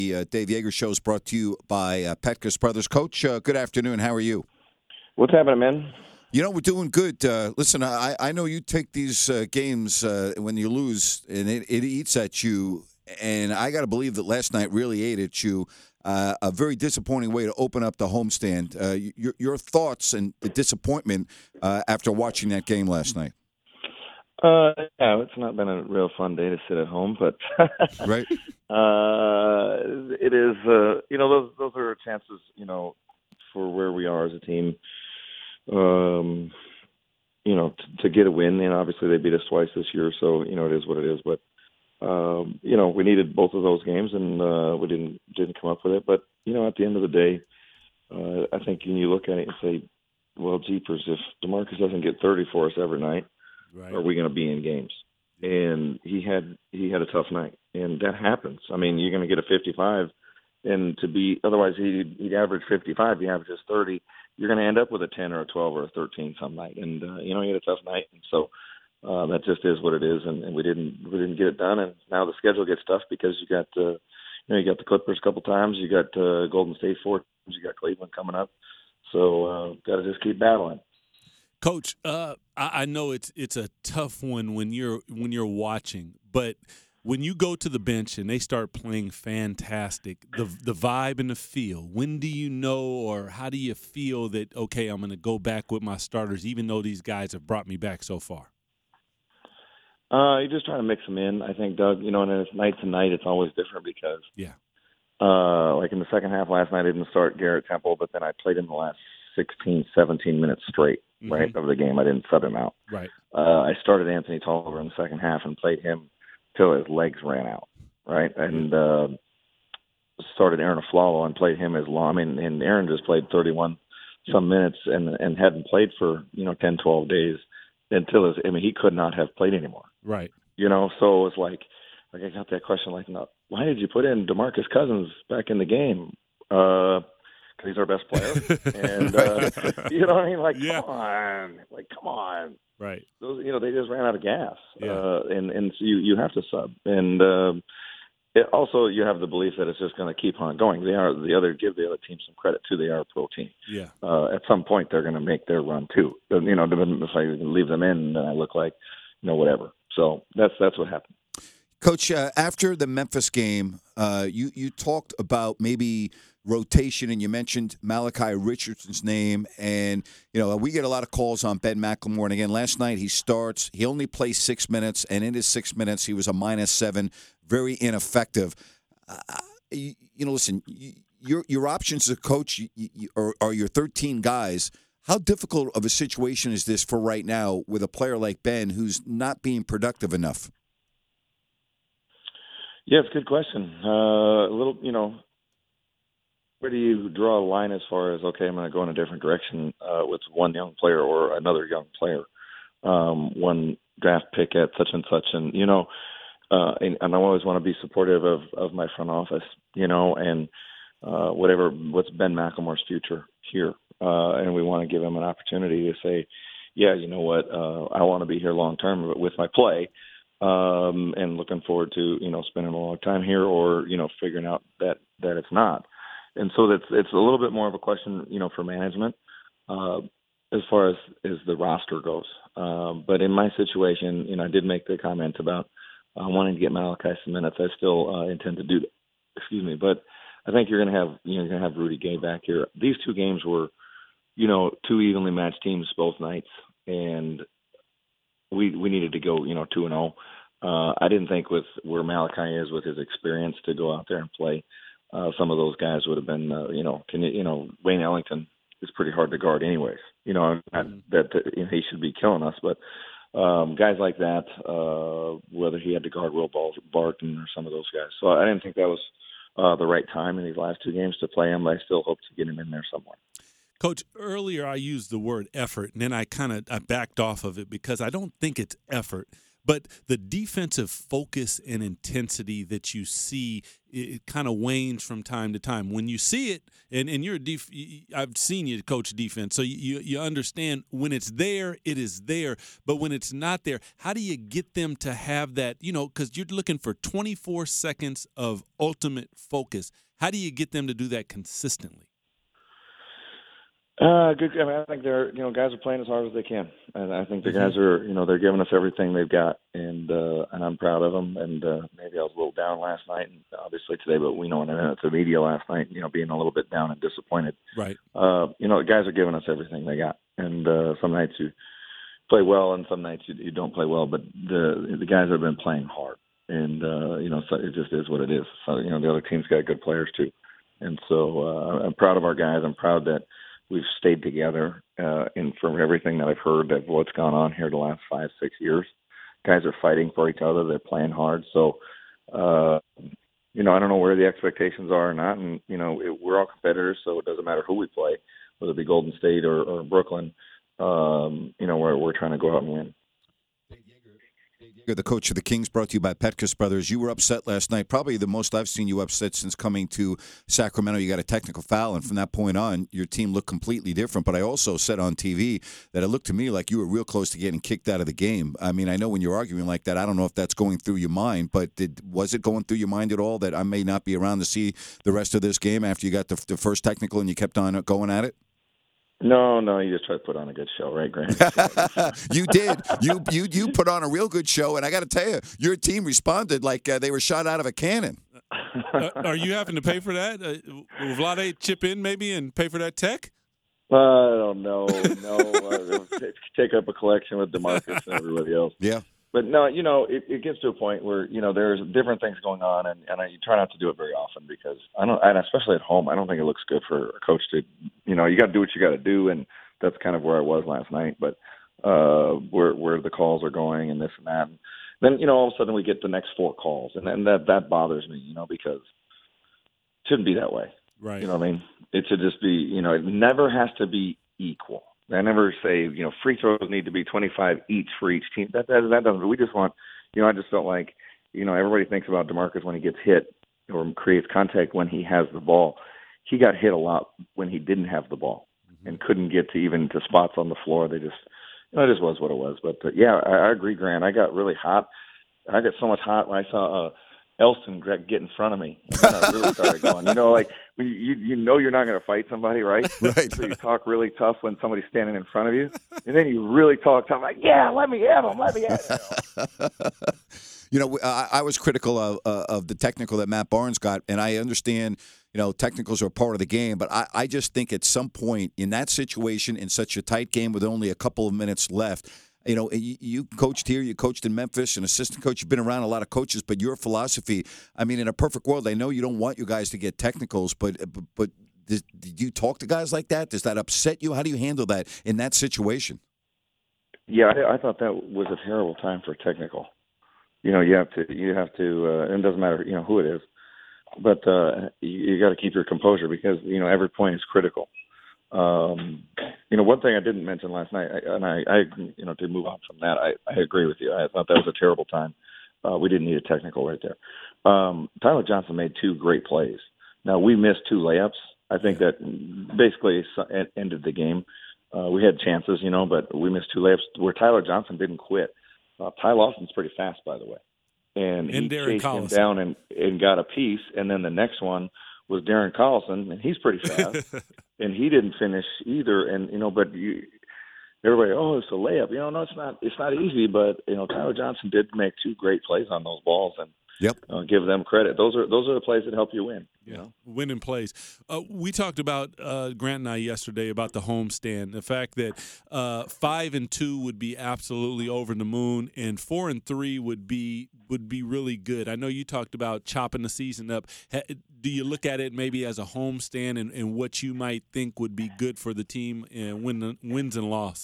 The Dave Yeager Show is brought to you by Petkus Brothers. Coach, good afternoon. How are you? What's happening, man? You know, we're doing good. Listen, I know you take these games when you lose, and it eats at you. And I got to believe that last night really ate at you. A very disappointing way to open up the homestand. Your thoughts and the disappointment after watching that game last night? Yeah, it's not been a real fun day to sit at home, but right. It is. Those are chances, for where we are as a team. To get a win, and obviously they beat us twice this year, so it is what it is. But we needed both of those games, and we didn't come up with it. But at the end of the day, I think when you look at it and say, well, jeepers, if DeMarcus doesn't get 30 for us every night, right, are we going to be in games? And he had a tough night, and that happens. I mean, you're going to get a 55, and otherwise he'd average 55. He averages 30. You're going to end up with a 10 or a 12 or a 13 some night, and he had a tough night, and so that just is what it is. And we didn't get it done, and now the schedule gets tough because you got you got the Clippers a couple times, you got Golden State 4 times, you got Cleveland coming up, so got to just keep battling. Coach, I know it's a tough one when you're watching, but when you go to the bench and they start playing fantastic, the vibe and the feel, when do you know, or how do you feel that, okay, I'm going to go back with my starters even though these guys have brought me back so far? You're just trying to mix them in, I think, Doug. And it's night to night. It's always different because, like in the second half last night, I didn't start Garrett Temple, but then I played him the last 16, 17 minutes straight, right, of the game. I didn't sub him out. Right. I started Anthony Tolliver in the second half and played him till his legs ran out, right? And started Aaron Aflalo and played him as long. I mean, and Aaron just played 31 some minutes and hadn't played for 10, 12 days until he could not have played anymore. Right. So it was like I got that question like, no, why did you put in DeMarcus Cousins back in the game? Because he's our best player, and you know what I mean? Like, come on, right? Those, they just ran out of gas, yeah. And so you have to sub, and also you have the belief that it's just going to keep on going. Give the other team some credit too. They are a pro team. Yeah. At some point they're going to make their run too. If I leave them in, then I look like whatever. So that's what happened. Coach, after the Memphis game, you talked about maybe rotation, and you mentioned Malachi Richardson's name. And, we get a lot of calls on Ben McLemore. And, again, last night he starts. He only plays 6 minutes, and in his 6 minutes he was a -7, very ineffective. Listen, your options as a coach are your 13 guys. How difficult of a situation is this for right now with a player like Ben who's not being productive enough? Yeah, it's a good question. A little, where do you draw a line as far as, okay, I'm going to go in a different direction with one young player or another young player, one draft pick at such and such, and and I always want to be supportive of my front office, and what's Ben McLemore's future here, and we want to give him an opportunity to say, yeah, you know what, I want to be here long term with my play. And looking forward to, spending a long time here or, figuring out that it's not. And so it's a little bit more of a question, for management, as far as the roster goes. But in my situation, I did make the comment about wanting to get Malachi some minutes. I still intend to do that. Excuse me. But I think you're going to have Rudy Gay back here. These two games were, two evenly matched teams both nights. And we needed to go, 2-0. I didn't think with where Malachi is with his experience to go out there and play. Some of those guys would have been, Wayne Ellington is pretty hard to guard anyways. That he should be killing us. But guys like that, whether he had to guard Will Barton or some of those guys. So I didn't think that was the right time in these last two games to play him. But I still hope to get him in there somewhere. Coach, earlier I used the word effort, and then I backed off of it because I don't think it's effort. But the defensive focus and intensity that you see, it kind of wanes from time to time. When you see it, and you're I've seen you coach defense, so you understand when it's there, it is there. But when it's not there, how do you get them to have that? Because you're looking for 24 seconds of ultimate focus. How do you get them to do that consistently? Good. I mean, I think guys are playing as hard as they can, and I think the guys are, they're giving us everything they've got, and I'm proud of them. And maybe I was a little down last night, and obviously today, but we know in the media last night, being a little bit down and disappointed. Right. The guys are giving us everything they got, and some nights you play well, and some nights you don't play well. But the guys have been playing hard, and so it just is what it is. So the other team's got good players too, and so I'm proud of our guys. I'm proud that we've stayed together, and from everything that I've heard of what's gone on here the last 5-6 years, guys are fighting for each other. They're playing hard. So, I don't know where the expectations are or not. And, we're all competitors, so it doesn't matter who we play, whether it be Golden State or Brooklyn. We're trying to go out and win. You're the coach of the Kings, brought to you by Petkus Brothers. You were upset last night, probably the most I've seen you upset since coming to Sacramento. You got a technical foul, and from that point on, your team looked completely different. But I also said on TV that it looked to me like you were real close to getting kicked out of the game. I mean, I know when you're arguing like that, I don't know if that's going through your mind, but was it going through your mind at all that I may not be around to see the rest of this game after you got the first technical and you kept on going at it? No, you just try to put on a good show, right, Grant? You did. You put on a real good show, and I got to tell you, your team responded like they were shot out of a cannon. Are you having to pay for that? Will Vlade chip in maybe and pay for that tech? I don't know. No, take up a collection with DeMarcus and everybody else. Yeah. But no, it gets to a point where, there's different things going on, and you try not to do it very often because and especially at home, I don't think it looks good for a coach to, you got to do what you got to do, and that's kind of where I was last night. But where the calls are going and this and that, and then all of a sudden we get the next 4 calls, and that bothers me, because it shouldn't be that way. Right. You know what I mean? It should just be, it never has to be equal. I never say, free throws need to be 25 each for each team. That doesn't. We just want, I just felt like, everybody thinks about DeMarcus when he gets hit or creates contact when he has the ball. He got hit a lot when he didn't have the ball and couldn't get to even to spots on the floor. They just, it just was what it was. But I agree, Grant. I got really hot. I got so much hot when I saw Elston get in front of me. And then I really started going, like when you're not going to fight somebody, right? Right. So you talk really tough when somebody's standing in front of you, and then you really talk tough, like, yeah, let me have him. I was critical of the technical that Matt Barnes got, and I understand, technicals are part of the game, but I just think at some point in that situation, in such a tight game with only a couple of minutes left, you coached here, you coached in Memphis, an assistant coach, you've been around a lot of coaches, but your philosophy, I mean, in a perfect world, I know you don't want you guys to get technicals, but did you talk to guys like that? Does that upset you? How do you handle that in that situation? Yeah, I thought that was a terrible time for technical. You have to, and it doesn't matter, who it is, but you got to keep your composure because, every point is critical. One thing I didn't mention last night, I to move on from that, I agree with you. I thought that was a terrible time. We didn't need a technical right there. Tyler Johnson made 2 great plays. Now, we missed 2 layups. I think that basically ended the game. We had chances, but we missed 2 layups where Tyler Johnson didn't quit. Ty Lawson's pretty fast, by the way. And he chased him down and got a piece, and then the next one was Darren Collison, and he's pretty fast, and he didn't finish either. And everybody, it's a layup. No, it's not. It's not easy, but Tyler Johnson did make 2 great plays on those balls, and give them credit. Those are the plays that help you win. Winning plays. We talked about Grant and I yesterday about the homestand. The fact that 5-2 would be absolutely over the moon, and 4-3 would be really good. I know you talked about chopping the season up. Do you look at it maybe as a homestand and what you might think would be good for the team and wins and loss?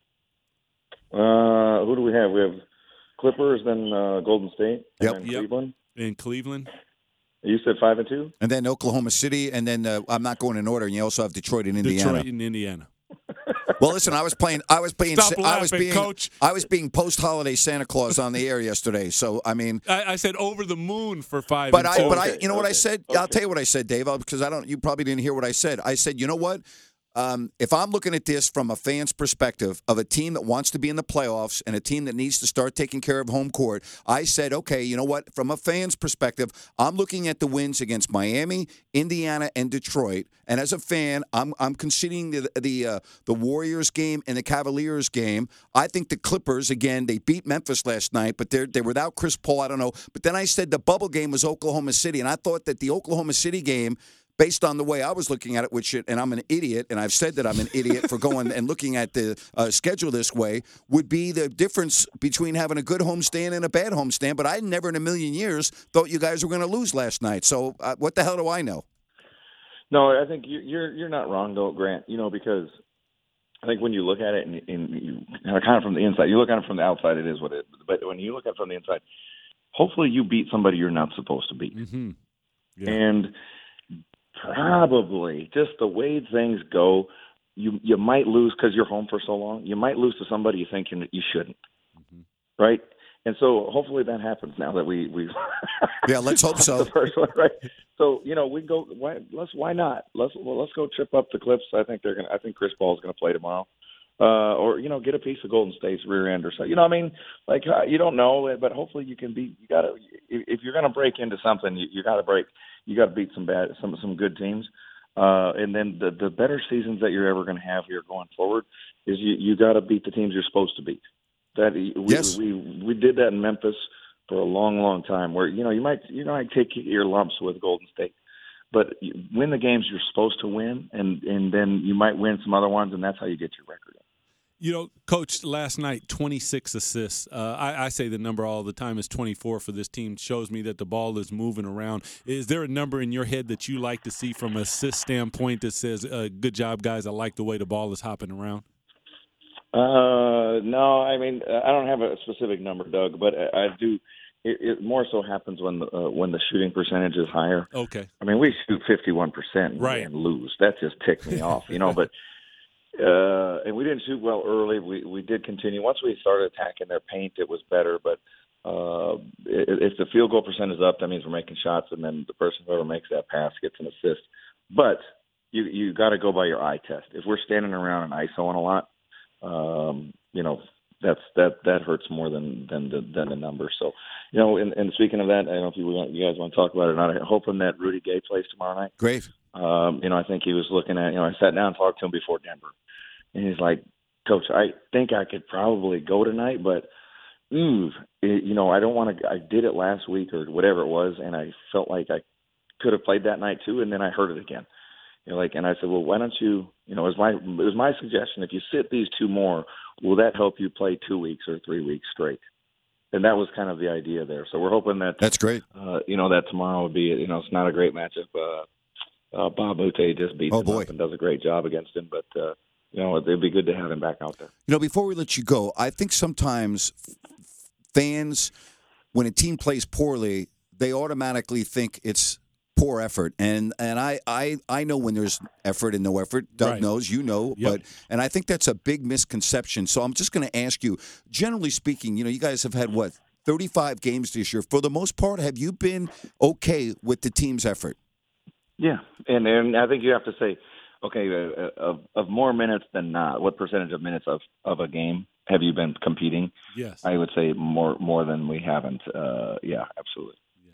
Who do we have? We have Clippers, then Golden State, and then Cleveland. In Cleveland. You said 5-2? And then Oklahoma City, and then I'm not going in order, and you also have Detroit and Indiana. Detroit and Indiana. Well, listen, I was Stop laughing, Coach. I was being post-holiday Santa Claus on the air yesterday. So I mean, I said over the moon for 5 but and 2. you know what I said? Okay. I'll tell you what I said, Dave, because you probably didn't hear what I said. I said, you know what? If I'm looking at this from a fan's perspective of a team that wants to be in the playoffs and a team that needs to start taking care of home court, I said, okay, you know what? From a fan's perspective, I'm looking at the wins against Miami, Indiana, and Detroit. And as a fan, I'm conceding the Warriors game and the Cavaliers game. I think the Clippers, again, they beat Memphis last night, but they're without Chris Paul. I don't know. But then I said the bubble game was Oklahoma City, and I thought that the Oklahoma City game, based on the way I was looking at it, and I'm an idiot, and I've said that I'm an idiot for going and looking at the schedule this way, would be the difference between having a good homestand and a bad homestand. But I never in a million years thought you guys were going to lose last night. So what the hell do I know? No, I think you're not wrong though, Grant. Because I think when you look at it and you kind of from the inside, you look at it from the outside, it is what it is. But when you look at it from the inside, hopefully you beat somebody you're not supposed to beat. Mm-hmm. Yeah. And probably just the way things go, you might lose because you're home for so long. You might lose to somebody you think you shouldn't, right? And so hopefully that happens now that we yeah, let's hope so. The first one, right? So we go. Why not? Let's go trip up the Clips. I think Chris Paul's gonna play tomorrow. Or get a piece of Golden State's rear end or so. You don't know, but hopefully you can beat. You gotta, if you're gonna break into something, you gotta break. You got to beat some good teams, and then the better seasons that you're ever going to have here going forward is you got to beat the teams you're supposed to beat. Yes. We did that in Memphis for a long time. Where you might take your lumps with Golden State, but you win the games you're supposed to win, and then you might win some other ones, and that's how you get your record. Coach, last night, 26 assists. I say the number all the time is 24 for this team. Shows me that the ball is moving around. Is there a number in your head that you like to see from an assist standpoint that says, good job, guys, I like the way the ball is hopping around? No, I mean, I don't have a specific number, Doug, but I do. It more so happens when the shooting percentage is higher. Okay. I mean, we shoot 51% right. and lose. That just ticked me off, but – and we didn't shoot well early. We did continue. Once we started attacking their paint, it was better. But if the field goal percent is up, that means we're making shots, and then the person whoever makes that pass gets an assist. But you got to go by your eye test. If we're standing around and ISOing a lot, that hurts more than the number. So, and speaking of that, I don't know if you guys want to talk about it or not. I'm hoping that Rudy Gay plays tomorrow night. Great. I think he was looking at. I sat down and talked to him before Denver. And he's like, Coach, I think I could probably go tonight, but, I don't want to – I did it last week or whatever it was, and I felt like I could have played that night too, and then I heard it again. And I said, well, why don't you – it was my suggestion, if you sit these two more, will that help you play 2 weeks or 3 weeks straight? And that was kind of the idea there. So we're hoping that – That's great. That tomorrow will be – it's not a great matchup. Bob Moute just beats him up and does a great job against him, but it'd be good to have him back out there. Before we let you go, I think sometimes fans, when a team plays poorly, they automatically think it's poor effort. And I know when there's effort and no effort. Doug right. knows, Yep. and I think that's a big misconception. So I'm just going to ask you, generally speaking, you guys have had 35 games this year. For the most part, have you been okay with the team's effort? Yeah, and I think you have to say, okay, of more minutes than not, what percentage of minutes of a game have you been competing? Yes. I would say more than we haven't. Yeah, absolutely.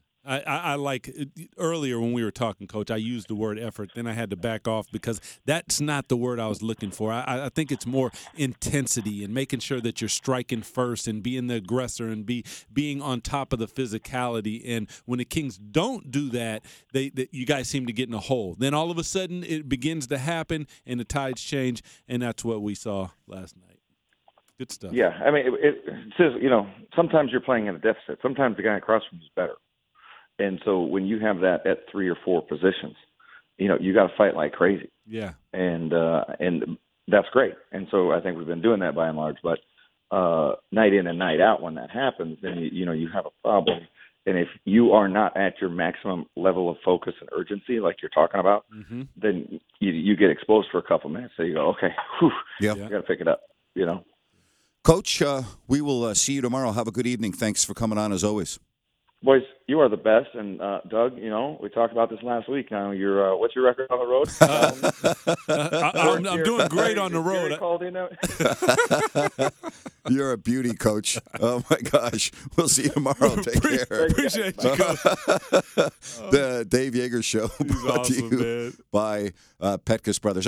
I like earlier when we were talking, Coach, I used the word effort. Then I had to back off because that's not the word I was looking for. I think it's more intensity and making sure that you're striking first and being the aggressor and being on top of the physicality. And when the Kings don't do that, you guys seem to get in a hole. Then all of a sudden it begins to happen and the tides change, and that's what we saw last night. Good stuff. Yeah, I mean, it says, sometimes you're playing in a deficit. Sometimes the guy across from you is better. And so when you have that at 3 or 4 positions, you got to fight like crazy. Yeah. And that's great. And so I think we've been doing that by and large. But night in and night out, when that happens, then you have a problem. And if you are not at your maximum level of focus and urgency, like you're talking about, then you get exposed for a couple minutes. So you go, okay, whew, Yeah. I got to pick it up, you know. Coach, we will see you tomorrow. Have a good evening. Thanks for coming on as always. Boys, you are the best. And Doug, you know, we talked about this last week. Now, what's your record on the road? I'm doing great on the road. Gary called in. You're a beauty, Coach. Oh my gosh, we'll see you tomorrow. Take care. Appreciate you, Coach. The Dave Yeager Show brought to awesome, you man. by Petkus Brothers.